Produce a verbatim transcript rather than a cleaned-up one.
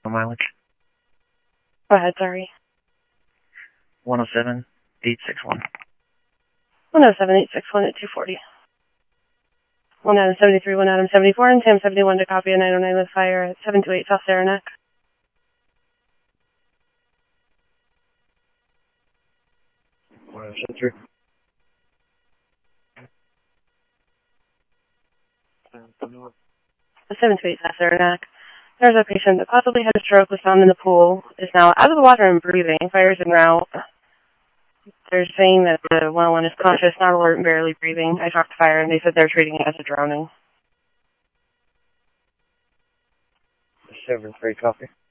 Mileage? Go ahead, sorry. one oh seven, eight six one. one oh seven, eight six one at two forty. one Adam seventy-three, one Adam seventy-four, and Sam seventy-one to copy a nine oh nine with fire at seven two eight South Saranac. one oh seven three. seven two eight South Saranac. There's a patient that possibly had a stroke, was found in the pool, is now out of the water and breathing. Fire's en route. They're saying that the one oh one is conscious, not alert, and barely breathing. I talked to fire, and they said they're treating it as a drowning. seven three, copy.